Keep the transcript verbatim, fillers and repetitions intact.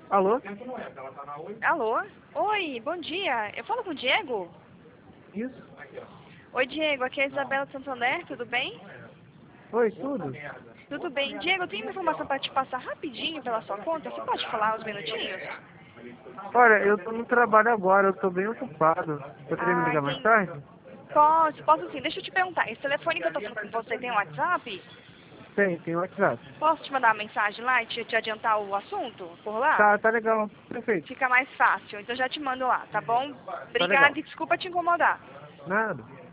Alô? Alô? Oi, bom dia. Eu falo com o Diego? Isso? Oi, Diego. Aqui é a Isabela de Santander, tudo bem? Oi, tudo? Tudo bem. Diego, eu tenho uma informação para te passar rapidinho pela sua conta. Você pode falar uns minutinhos? Olha, eu tô no trabalho agora, eu tô bem ocupado. Poderia me Ah, ligar mais entendi. tarde? Posso, posso sim. Deixa eu te perguntar. Esse telefone que eu tô falando com você tem um WhatsApp? Tem, tem WhatsApp. Posso te mandar uma mensagem lá e te, te adiantar o assunto por lá? Tá, tá legal. Perfeito. Fica mais fácil. Então já te mando lá, tá bom? Tá Obrigada legal. e desculpa te incomodar. Nada.